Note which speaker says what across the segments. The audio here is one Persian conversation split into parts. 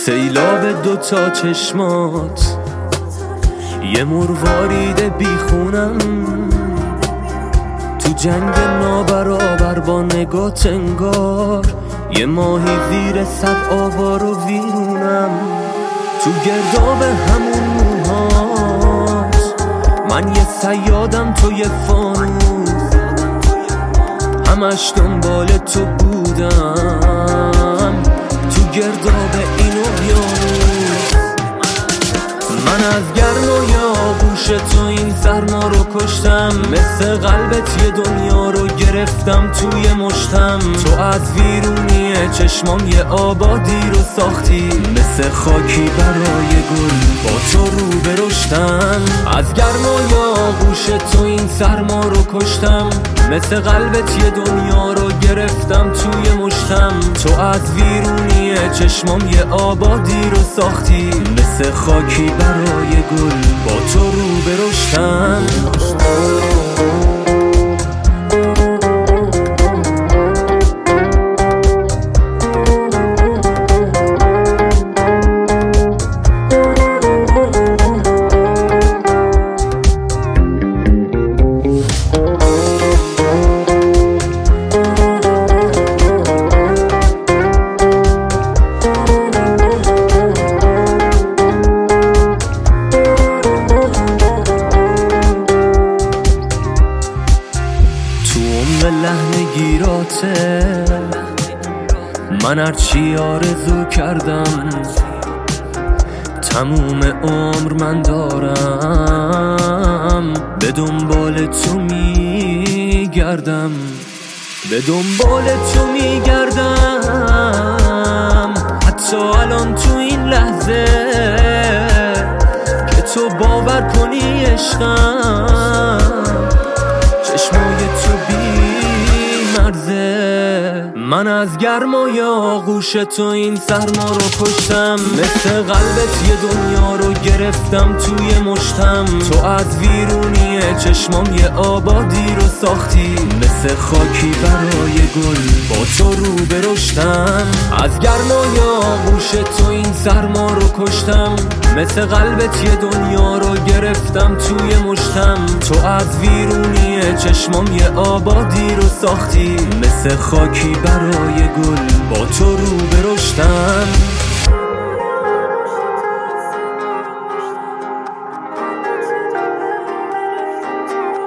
Speaker 1: سیلاب دوتا چشمات، یه مروارید بیخونم تو جنگ نابرابر با نگات انگار یه ماهی زیر صد آوار و ویرونم. تو گرداب همون موهات من یه صیادم، تو یه فانوس، همش دنبال تو بودم تو گرداب این اقیانوس. من از گرمای آغوش تو این سرما رو کشتم، مثل قلبت یه دنیا رو گرفتم توی مشتم. تو از ویرونی چشمام یه آبادی رو ساختی، مثل خاکی برای گل با تو رو برشتم. از گرمای آغوش تو این سرما رو کشتم، مثل قلبت یه دنیا رو گرفتم توی مشتم. تو از ویرونی چشمام یه آبادی رو ساختی، مثل خاکی برای گل با تو رو برشتم. لحنگیراته من هرچی آرزو کردم تموم عمر من دارم، به دنبال تو میگردم، به دنبال تو میگردم. حتی الان تو این لحظه که تو باور کنی عشقم، چشمای تو من از گرمای آغوش تو این سرما رو کشتم، مثل قلبت یه دنیا رو گرفتم توی مشتم. تو از ویرونی چشمام یه آبادی رو ساختی، مثل خاکی برای گل با تو رو برشتم. از گرمای آغوش تو این سرما رو کشتم، مثل قلبت یه دنیا رو گرفتم توی مشتم. تو از ویرونی چشمام یه آبادی رو ساختی، مثل خاکی برای گل با تو رو برشتم.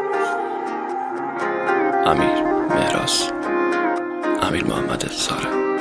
Speaker 2: امیر مهراز، امیر محمد ساره.